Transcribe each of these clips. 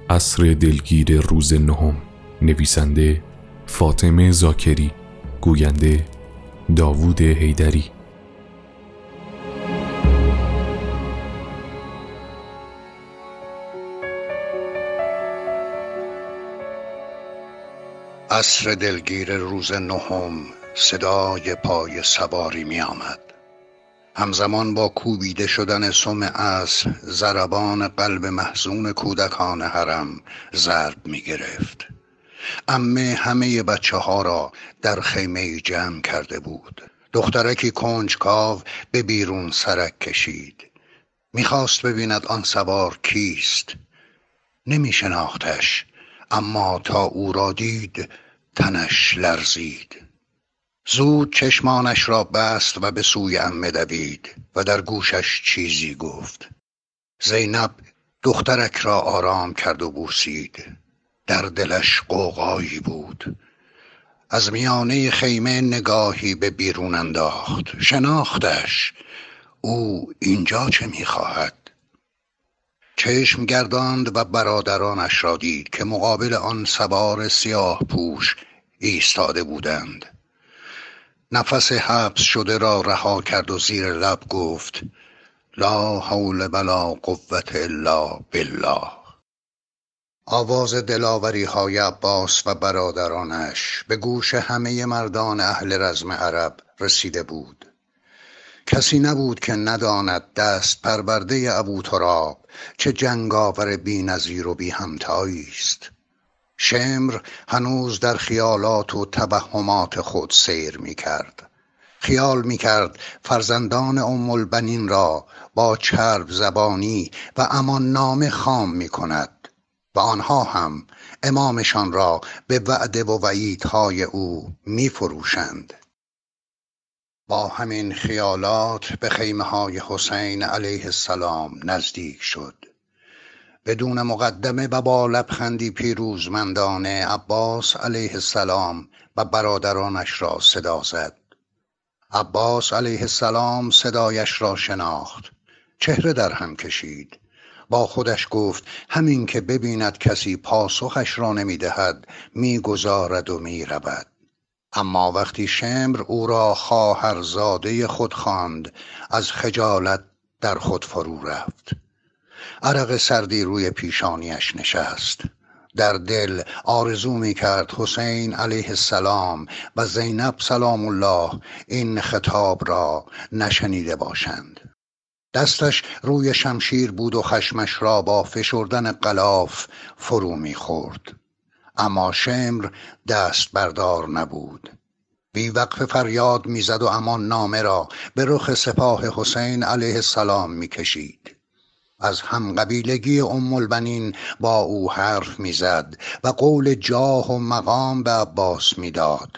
عصر دلگیر روز نهم. نویسنده فاطمه زاکری. گوینده داوود حیدری. عصر دلگیر روز نهم صدای پای سواری می آمد. همزمان با کوبیده شدن سم عصر ضربان قلب محزون کودکان حرم ضرب می گرفت. عمه همه بچه ها را در خیمه جمع کرده بود. دخترکی کنجکاو به بیرون سرک کشید. میخواست ببیند آن سوار کیست. نمی شناختش، اما تا او را دید تنش لرزید. زود چشمانش را بست و به سوی عمه دوید و در گوشش چیزی گفت. زینب دخترک را آرام کرد و بوسید. در دلش غوغایی بود. از میانه خیمه نگاهی به بیرون انداخت. شناختش. او اینجا چه می‌خواهد؟ چشم گرداند و برادرانش را دید که مقابل آن سوار سیاه پوش ایستاده بودند. نفس حبس شده را رها کرد و زیر لب گفت: لا حول ولا قوة الا بالله. آواز دلاوری های عباس و برادرانش به گوش همه مردان اهل رزم عرب رسیده بود. کسی نبود که نداند دست پرورده ابوتراب چه جنگاور بی نظیر و بی همتایی است. شمر هنوز در خیالات و توهمات خود سیر می کرد. خیال می کرد فرزندان ام البنین را با چرب زبانی و امان نامه خام می کند و آنها هم امامشان را به وعده و وعیدهای او می فروشند. با همین خیالات به خیمه های حسین علیه السلام نزدیک شد. بدون مقدمه و با لبخندی پیروزمندانه عباس علیه السلام و برادرانش را صدا زد. عباس علیه السلام صدایش را شناخت. چهره در هم کشید. با خودش گفت همین که ببیند کسی پاسخش را نمی‌دهد می‌گذارد و می‌رود. اما وقتی شمر او را خواهرزاده خود خواند از خجالت در خود فرو رفت. عرق سردی روی پیشانیش نشست. در دل آرزو می کرد حسین علیه السلام و زینب سلام الله این خطاب را نشنیده باشند. دستش روی شمشیر بود و خشمش را با فشردن غلاف فرو می خورد. اما شمر دست بردار نبود. بی وقف فریاد می زد و امان نامه را به رخ سپاه حسین علیه السلام می کشید. از همقبیلگی ام البنین با او حرف می زد و قول جاه و مقام به عباس می داد.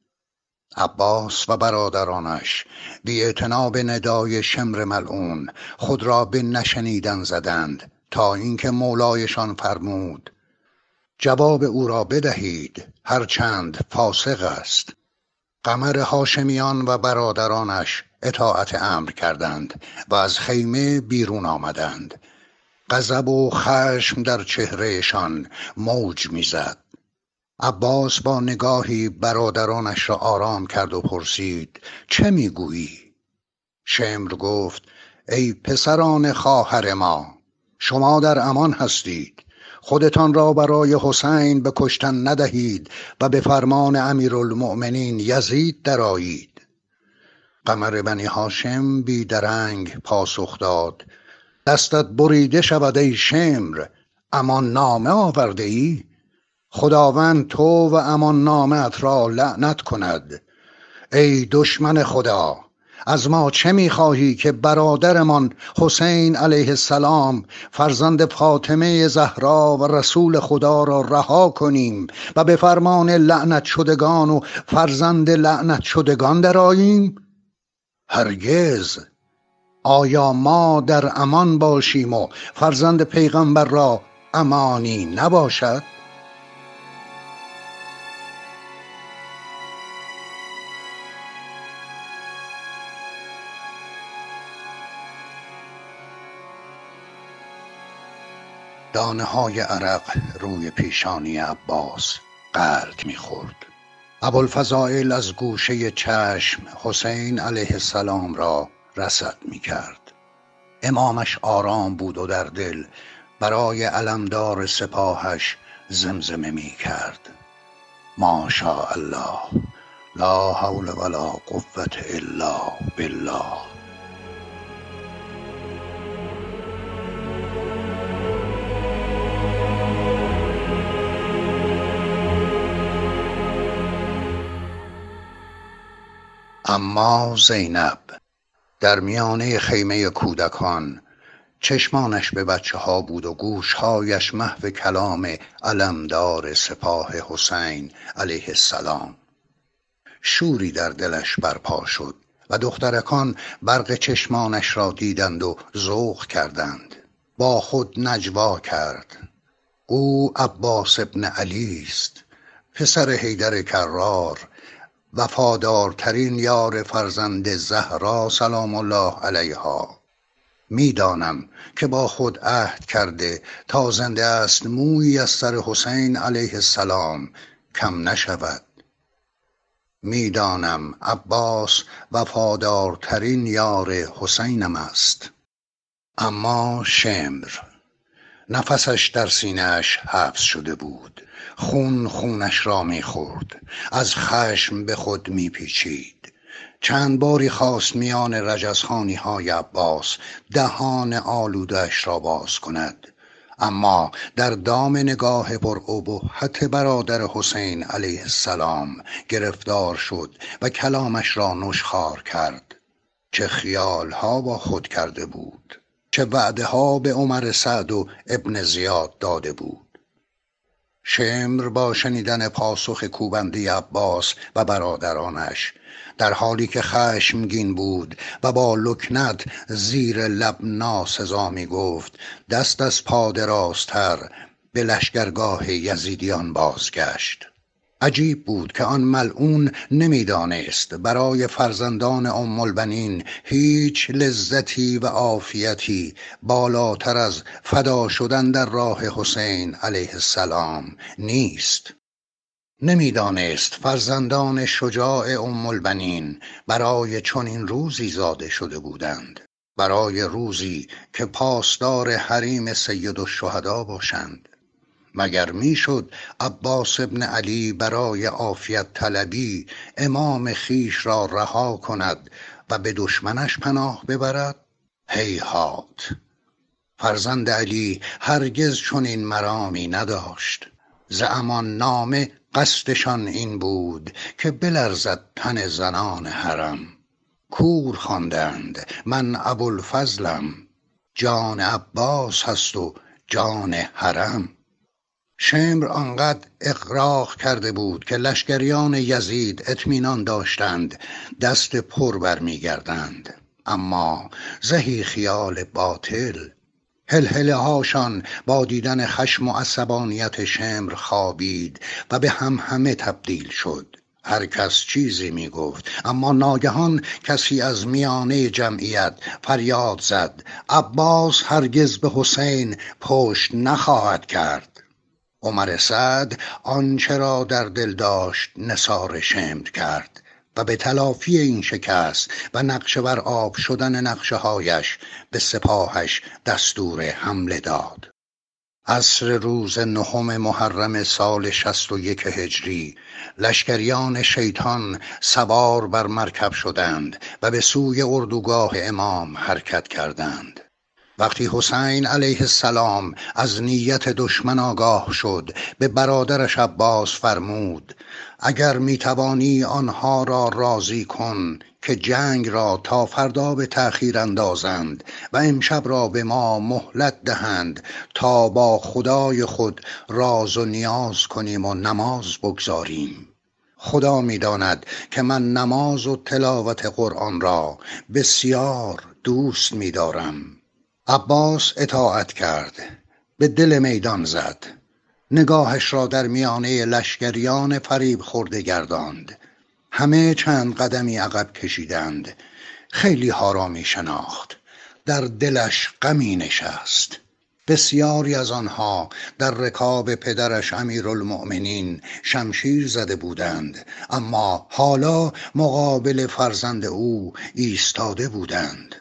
عباس و برادرانش بی اعتنا به ندای شمر ملعون خود را به نشنیدن زدند تا اینکه مولایشان فرمود جواب او را بدهید هرچند فاسق است. قمر هاشمیان و برادرانش اطاعت امر کردند و از خیمه بیرون آمدند. غضب و خشم در چهرهشان موج میزد. عباس با نگاهی برادرانش را آرام کرد و پرسید چه میگویی؟ شمر گفت ای پسران خواهر ما، شما در امان هستید. خودتان را برای حسین به کشتن ندهید و به فرمان امیرالمؤمنین یزید درآیید. قمر بنی هاشم بیدرنگ پاسخ داد دستت بریده شود ای شمر، امان نامه آورده ای؟ خداوند تو و امان نامت را لعنت کند. ای دشمن خدا، از ما چه می‌خواهی که برادرمان حسین علیه السلام فرزند فاطمه زهرا و رسول خدا را رها کنیم و به فرمان لعنت شدگان و فرزند لعنت شدگان درآییم؟ هرگز. آیا ما در امان باشیم و فرزند پیغمبر را امانی نباشد؟ دانه های عرق روی پیشانی عباس غلط می‌خورد. ابوالفضائل از گوشه چشم حسین علیه السلام را رصد می‌کرد. امامش آرام بود و در دل برای علمدار سپاهش زمزمه می‌کرد: ماشاء الله، لا حول ولا قوة الا بالله. اما زینب در میانه خیمه کودکان چشمانش به بچه ها بود و گوشهایش محو کلام علمدار سپاه حسین علیه السلام. شوری در دلش برپا شد و دخترکان برق چشمانش را دیدند و ذوق کردند. با خود نجوا کرد: او عباس ابن علی است، پسر حیدر کرار، وفادارترین یار فرزند زهرا سلام الله علیها. میدانم که با خود عهد کرده تا زنده است مویی از سر حسین علیه السلام کم نشود. میدانم عباس وفادارترین یار حسینم است. اما شمر نفسش در سینه‌اش حبس شده بود. خونش را می‌خورد. از خشم به خود می‌پیچید. چند باری خواست میان رجزخوانی‌های عباس دهان آلوده‌اش را باز کند، اما در دام نگاه پرابهت برادر حسین علیه السلام گرفتار شد و کلامش را نشخوار کرد. چه خیالها با خود کرده بود، چه وعده ها به عمر سعد و ابن زیاد داده بود. شمر با شنیدن پاسخ کوبنده عباس و برادرانش در حالی که خشمگین بود و با لکنت زیر لب ناسزا می گفت دست از پا درازتر به لشکرگاه یزیدیان بازگشت. عجیب بود که آن ملعون نمیدانست برای فرزندان ام البنین هیچ لذتی و عافیتی بالاتر از فدا شدن در راه حسین علیه السلام نیست. نمیدانست فرزندان شجاع ام البنین برای چنین روزی زاده شده بودند، برای روزی که پاسدار حریم سید الشهدا باشند. مگر میشد عباس ابن علی برای عافیت طلبی امام خیش را رها کند و به دشمنش پناه ببرد؟ هیهات! فرزند علی هرگز چنین مرامی نداشت. ز امان نامه قصدشان این بود که بلرزد تن زنان حرم. کور خواندند من ابوالفضلم، جان عباس هست و جان حرم. شمر آنقدر اغراق کرده بود که لشکریان یزید اطمینان داشتند دست پر برمیگردند، اما زهی خیال باطل. هلهله هاشان با دیدن خشم و عصبانیت شمر خوابید و به همهمه تبدیل شد. هر کس چیزی می گفت، اما ناگهان کسی از میانه جمعیت فریاد زد: عباس هرگز به حسین پشت نخواهد کرد. عمر سعد آنچه را در دل داشت نثار شمر کرد و به تلافی این شکست و نقشه بر آب شدن نقشه هایش به سپاهش دستور حمله داد. عصر روز 9 محرم سال 61 هجری لشکریان شیطان سوار بر مرکب شدند و به سوی اردوگاه امام حرکت کردند. وقتی حسین علیه السلام از نیت دشمن آگاه شد، به برادرش عباس فرمود: اگر میتوانی آنها را راضی کن که جنگ را تا فردا به تأخیر اندازند و امشب را به ما مهلت دهند تا با خدای خود راز و نیاز کنیم و نماز بگذاریم. خدا میداند که من نماز و تلاوت قرآن را بسیار دوست می‌دارم. عباس اطاعت کرد، به دل میدان زد، نگاهش را در میانه لشکریان فریب خورده گرداند. همه چند قدمی عقب کشیدند. خیلی ها را می شناخت. در دلش غمی نشست. بسیاری از آنها در رکاب پدرش امیرالمؤمنین شمشیر زده بودند، اما حالا مقابل فرزند او ایستاده بودند.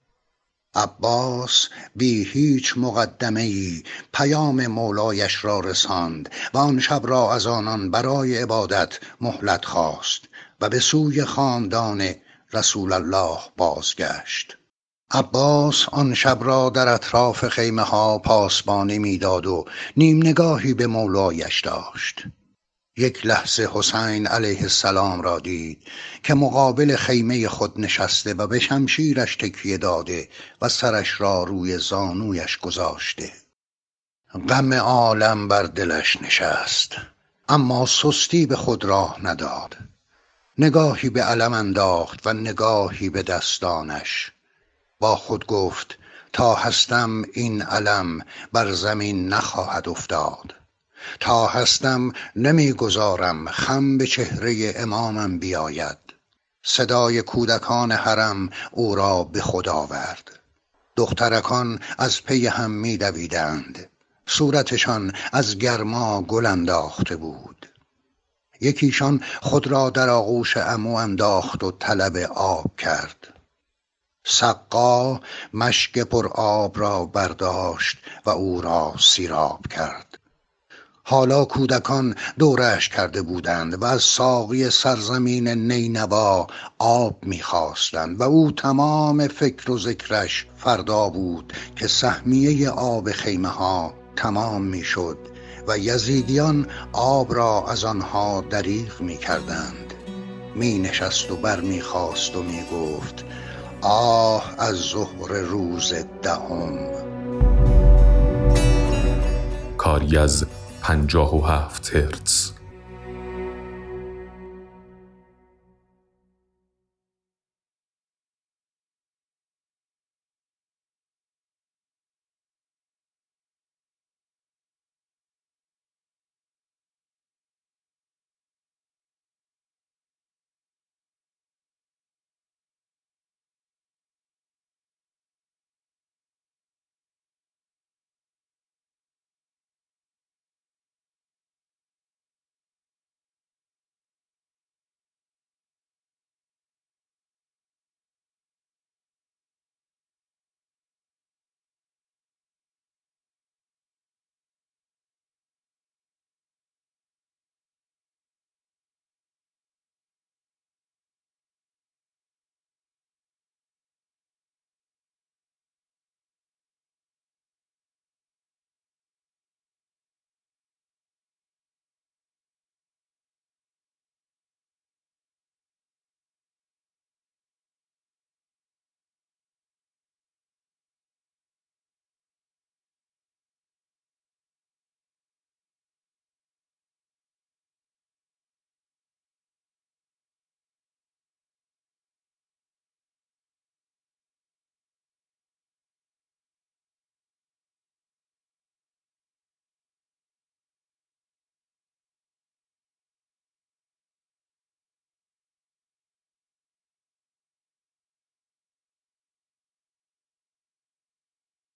عباس بی هیچ مقدمه‌ای پیام مولایش را رساند و آن شب را از آنان برای عبادت مهلت خواست و به سوی خاندان رسول الله بازگشت. عباس آن شب را در اطراف خیمه ها پاسبانی میداد و نیم نگاهی به مولایش داشت. یک لحظه حسین علیه السلام را دید که مقابل خیمه خود نشسته و به شمشیرش تکیه داده و سرش را روی زانویش گذاشته. غم عالم بر دلش نشست، اما سستی به خود راه نداد. نگاهی به علم انداخت و نگاهی به دستانش. با خود گفت تا هستم این علم بر زمین نخواهد افتاد. تا هستم نمیگذارم خم به چهره امامم بیاید. صدای کودکان حرم او را به خود آورد. دخترکان از پی هم می‌دویدند. صورتشان از گرما گل انداخته بود. یکیشان خود را در آغوش عمو انداخت و طلب آب کرد. سقا مشک پر آب را برداشت و او را سیراب کرد. حالا کودکان دورش کرده بودند و از ساقی سرزمین نینوا آب می‌خواستند و او تمام فکر و ذکرش فردا بود که سهمیه آب خیمه ها تمام می‌شد و یزیدیان آب را از آنها دریغ می‌کردند. می‌نشست و بر می‌خواست و می‌گفت آه از ظهر روز دهم. کاری از 57 هرتز.